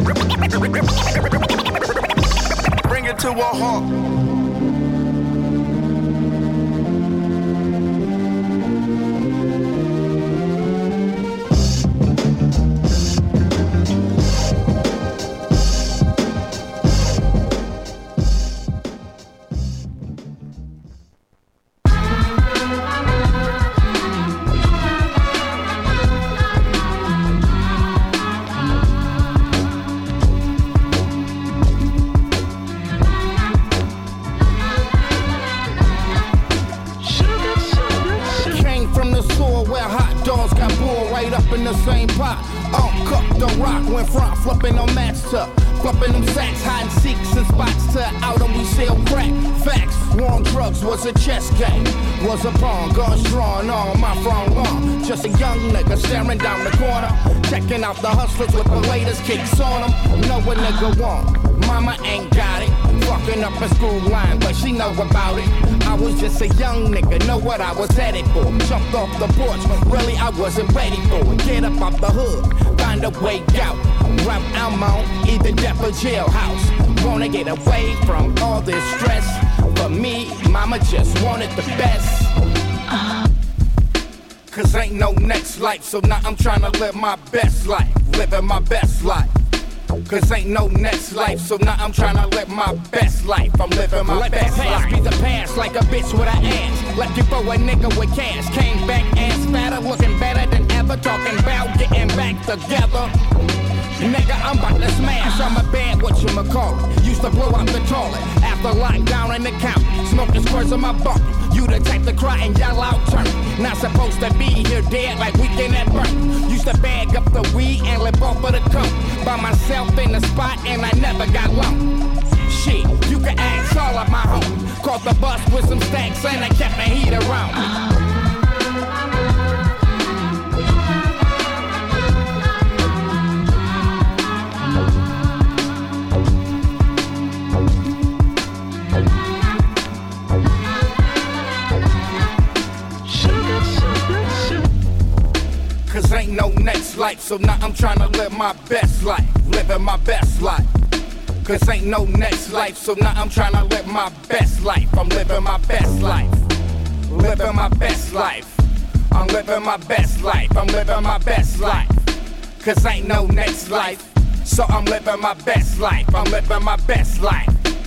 Bring it to a halt. Same pot, uncooked, don't rock, went front, flipping on match tuck, flipping them sacks, hide and seeks and spots to out and we sell crack. Facts, war on drugs was a chess game, was a pawn, guns drawn on my front lawn. Just a young nigga staring down the corner, checking out the hustlers with the latest kicks on them. Know what nigga want. Mama ain't got it, fucking up a school line, but she know about it. I was just a young nigga, know what I was headed for. Jumped off the porch, really I wasn't ready for it. Get up off the hood, find a way out. Route I'm on, either death or jailhouse. Wanna get away from all this stress. For me, mama just wanted the best. Cause ain't no next life, so now I'm tryna live my best life. Living my best life. Cause ain't no next life, so now I'm tryna live my best life. I'm living my Let best life. Let the past be the past, like a bitch with an ass. Left you for a nigga with cash. Came back ass fatter, looking better than ever. Talking about getting back together. Nigga, I'm about to smash. I'm a bad whatchamacallit. Used to blow out the toilet after lockdown in the county. Smoking squirts on my bunk. You the type to cry and yell out turn. Not supposed to be here dead like weekend at birth. Used to bag up the weed and live off of the coke. By myself in the spot and I never got low. Shit, you can ask all of my homies. Caught the bus with some stacks and I kept my heat around me. ain't no next life, so now I'm trying to live my best life, living my best life. Cause ain't no next life, so now I'm trying to live my best life. I'm living my best life, living my best life. I'm living my best life, I'm living my best life. Cause ain't no next life, so I'm living my best life, I'm living my best life.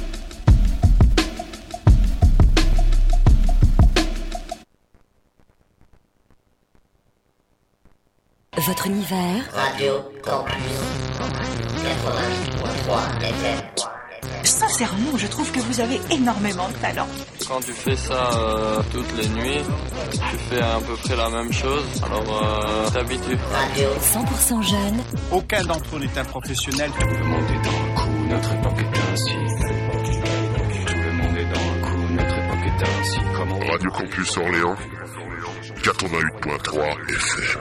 Votre univers. Radio Campus quatre-vingt-huit point trois F M. Sincèrement, je trouve que vous avez énormément de talent. Quand tu fais ça euh, toutes les nuits, tu fais à peu près la même chose, alors euh, t'habitues. Radio cent pour cent jeune. Aucun d'entre nous n'est un professionnel. Tout le monde est dans le coup, notre époque est ainsi. Tout le monde est dans le coup, notre époque est ainsi. Comment... Radio Campus Orléans, quatre-vingt-huit point trois F M.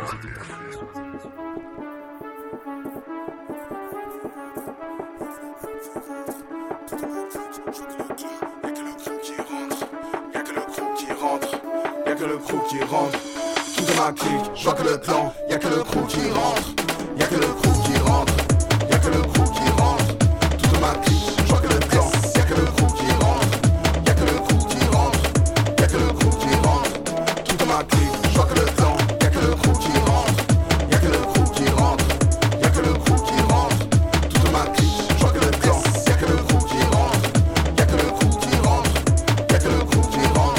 Y'a que le crew qui rentre, tout de ma clique, je vois que le clan, y'a que le crew qui rentre, y'a que le crew qui rentre, y'a que le crew qui rentre, tout de ma clique, je vois que le clan, y'a que le crew qui rentre, y'a que le crew qui rentre, y'a que le crew qui rentre, tout de ma clique, je vois que le clan, y'a que le crew qui rentre, y'a que le crew qui rentre, y'a que le crew qui rentre, tout de ma clique, je vois que le clan, y'a que le crew qui rentre, y'a que le crew qui rentre, y'a que le crew qui rentre.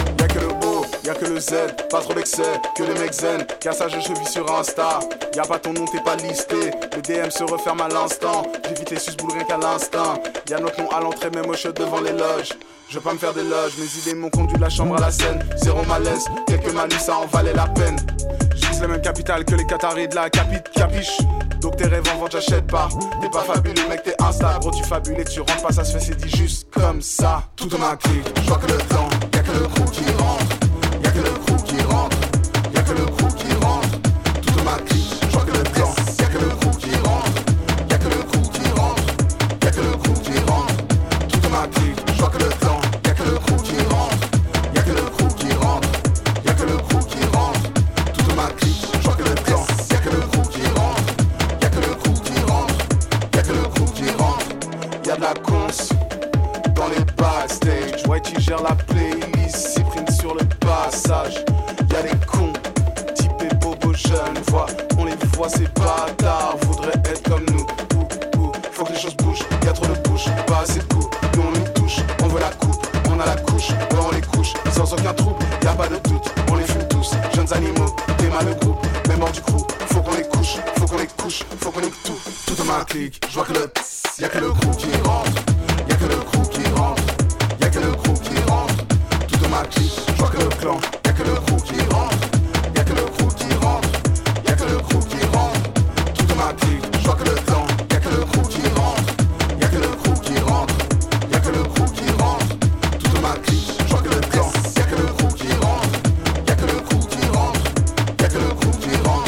Y'a que le Z, pas trop d'excès, que les mecs zen, cassage je vis sur Insta. Y'a pas ton nom, t'es pas listé, le D M se referme à l'instant. J'évite les susboules rien qu'à l'instinct. Y'a notre nom à l'entrée, même au shot devant les loges. Je veux pas me faire d'éloges, mes idées m'ont conduit de la chambre à la scène. Zéro malaise, quelques malus, ça en valait la peine. J'vise le même capital que les Qataris de la capite, capiche. Donc tes rêves en vente, j'achète pas. T'es pas fabuleux, mec, t'es insta. Gros, tu fabules et tu rentres pas, ça se fait, c'est dit juste comme ça. Tout de ma clique, j'vois que le temps, y'a que le crew qui rentre. Y'a que le crew qui rentre, y'a que le crew qui rentre, toute ma clique, je vois que le clan, y'a que le crew qui rentre, y'a que le crew qui rentre, y'a que le crew qui rentre, toute ma clique, je vois que le clan, y'a que le crew qui rentre, y'a que le crew qui rentre, y'a que le crew qui rentre, toute ma clique, je vois que le clan, y'a que le crew qui rentre, y'a que le crew qui rentre, y'a que le crew qui rentre, y'a de la cons dans les backstage, Whitey gère la playlist, Cyprine sur le passage, y'a des cons, typés bobos jeunes, voix, on les voit c'est bâtards, voudraient être comme nous, ouh, ouh, faut que les choses bougent, y'a trop de bouches, pas assez de coups, nous on les touche, on veut la coupe, on a la couche, ouais on les couche, sans aucun trouble, y'a pas de doute, on les fume tous, jeunes animaux, des mal de groupe, même hors du crew, faut qu'on les couche, faut qu'on les couche, faut qu'on les tout, toute ma clique, je vois que le y'a que le crew qui rentre, y'a que le crew qui rentre, y'a que le crew qui rentre, toute ma clique, je vois que le clan, y'a que le crew qui rentre, y'a que le crew qui rentre, y'a que le crew qui rentre, toute ma clique, je vois que le clan, y'a que le crew qui rentre, y'a que le crew qui rentre, y'a que le crew qui rentre, toute ma clique, je vois que le clan, y'a que le crew qui rentre, y'a que le crew qui rentre, y'a que le crew qui rentre.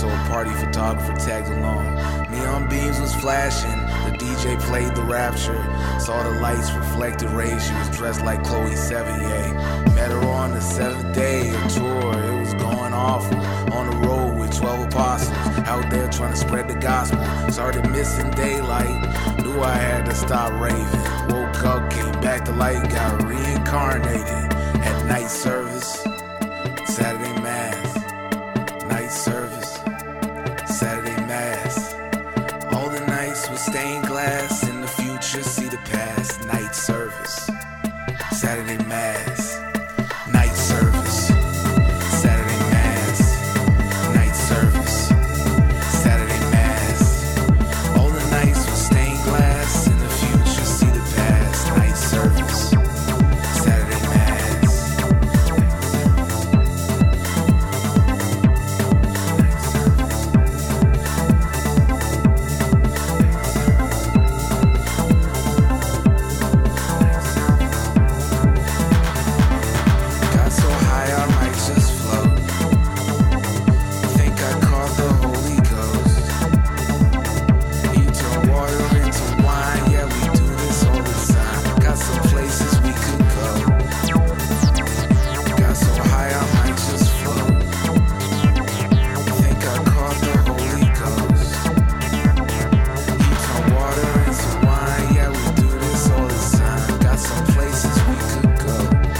so a party photographer tagged along. Neon beams was flashing, the D J played the rapture. Saw the lights reflected rays, she was dressed like Chloe Sevigny. Met her on the seventh day of tour, it was going awful. On the road with twelve apostles, out there trying to spread the gospel. Started missing daylight, knew I had to stop raving. Woke up, came back to light, got reincarnated at night service, Saturday mass, night service, Saturday mass. All the nights with stained glass, in the future see the past. Night service, Saturday mass, night service, Saturday mass, night service, Saturday mass. All the nights with stained glass, in the future see the past. Night service, Saturday mass. Got so high I might just float. Think I caught the Holy Ghost. He turned water into wine, yeah we do this all the time. Got some places we could go. Got so high I might just float. Think I caught the Holy Ghost. He turned water into wine, yeah we do this all the time. Got some places we could go.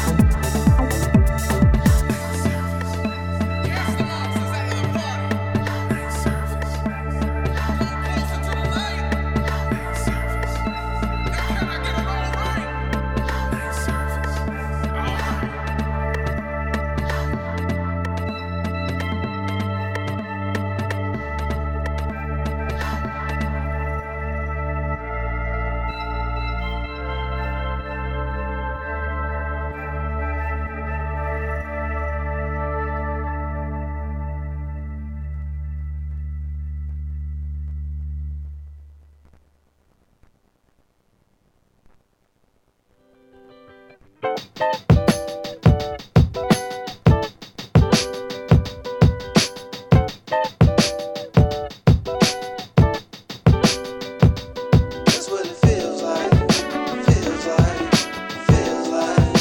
That's what it feels like, feels like, feels like.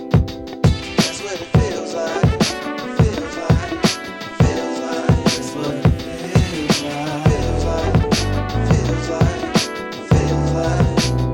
That's what it feels like, feels like, feels like. That's what it feels like, feels like, feels like, feels like.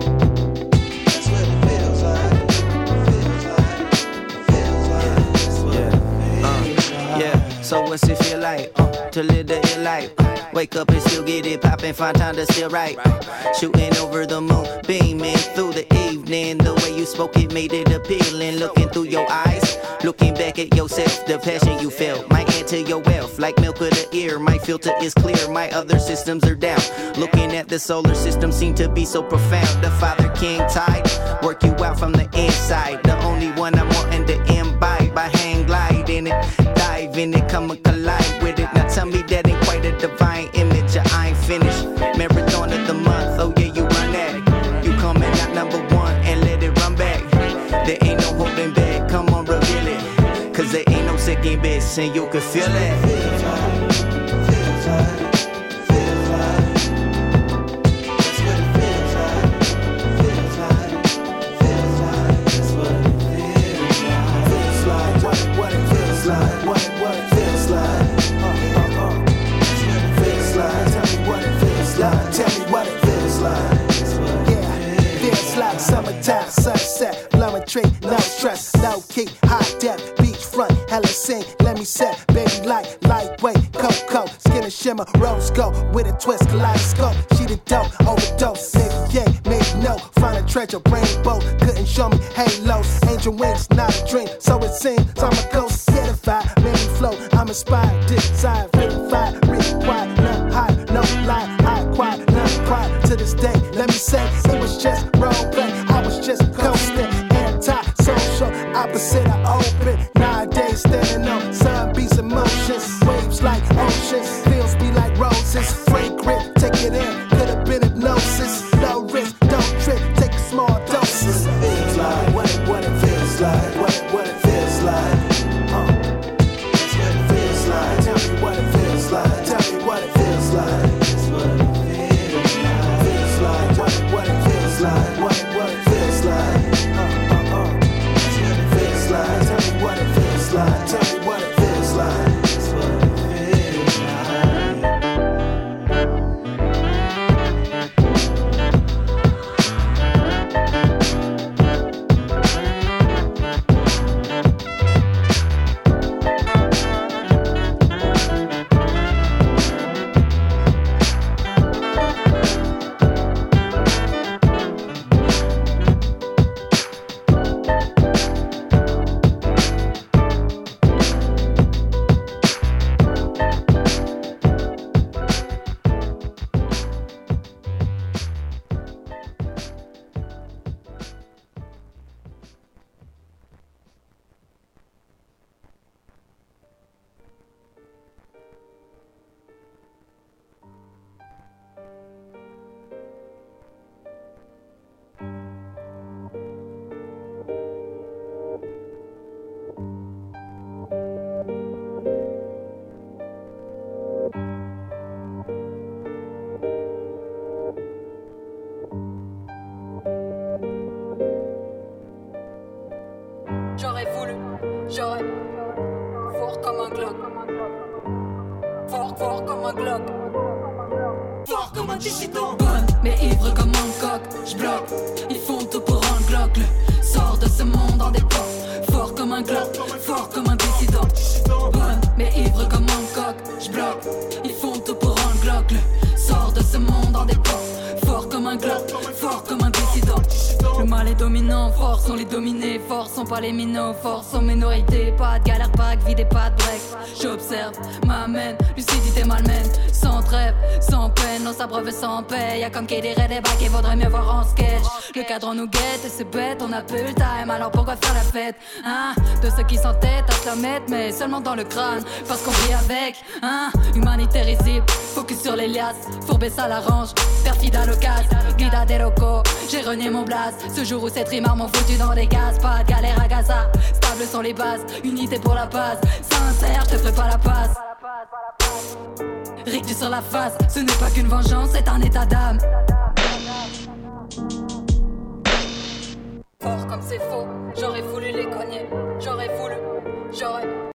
That's what it feels like, feels like, feels like. That's what it feels like. Yeah, so what's it feel like uh, to live the ill life? Uh, wake up and still get it poppin', find time to still write. Shooting over the moon, beaming through the evening. The way you spoke it made it appealing. Looking through your eyes, looking back at yourself. The passion you felt might add to your wealth. Like milk of the ear, my filter is clear. My other systems are down. Looking at the solar system seem to be so profound. The Father King tide, work you out from the inside. The only one I'm wanting to imbibe. I hang glide in it, dive in it, come and collide with it. Now tell me that ain't quite a divine image. I ain't finished. Marathon of the month, oh yeah, you run at it. You coming out number one and let it run back. There ain't no holding back, come on, reveal it. Cause there ain't no second best and you can feel it. Feels like, feels like, feels like. That's what it feels like, feels like, feels like. That's what it feels like, feels like. What, what it feels like, what, what it feels like. Uh, uh, uh. That's what it feels like. Tell me what it feels like. Tell me what it feels like. Yeah, feels like summertime, sunset, blowing tree, no stress, no key, high depth, beachfront, hella sing, let me set, baby light, lightweight, cocoa, skin and shimmer, rose gold, with a twist, kaleidoscope, she the dope, overdose, nigga, yeah, maybe no, find a treasure, rainbow, couldn't show me halos, angel wings, not a dream, so it seems, I'm a ghost, certified, made me flow, I'm inspired, desire, verified, required, none high, no lie, high, quiet, none pride, to this day, let me say, it was just role play, I was just coasting, anti-social, opposite of open, nowadays standing on sun-beats emotions, waves like oceans, feels be like roses, fragrant, take it in, could've been hypnosis, no risk, don't trip, take small doses. What it feels like, what it, what it feels like, what it, what it feels like. Uh. That's what it feels like. Tell me what it feels like. Tell me fort comme un Glock. Fort comme un dissident. Bonne, mais ivre comme un coq. J'bloque, ils font tout pour rendre Glock. Le sort de ce monde en dépend. Fort comme un Glock, fort comme un dissident. Bonne, mais ivre comme un coq. J'bloque, ils font tout pour rendre Glock. Le sort de ce monde en dépend. Fort comme un Glock, fort comme un dissident. Le mal est dominant, fort sont les dominés. Fort sont pas les minots, fort sont minorités. Pas de galère, pas de vide et pas de break. J'observe, m'amène, lucidité malmène. Sans trêve, sans peine, non s'abreuve et sans paix. Y'a comme qu'il dirait des bacs et vaudrait mieux voir en sketch. Le cadre nous guette et c'est bête, on a peu le time. Alors pourquoi faire la fête, hein? De ceux qui s'entêtent à se la mettre, mais seulement dans le crâne. Parce qu'on vit avec, hein? Humanité risible, focus sur les liasses. Fourbé ça l'arrange, perfide à l'occasion. Guida des locaux, j'ai renié mon blast. Ce jour où cette rimard m'ont foutu dans des gaz. Pas de galère à Gaza, stable sont les bases. Unité pour la passe, sincère, je te ferai pas la passe. Rictus sur la face, ce n'est pas qu'une vengeance, c'est un état d'âme. Fort comme c'est faux, j'aurais voulu les cogner. J'aurais voulu, j'aurais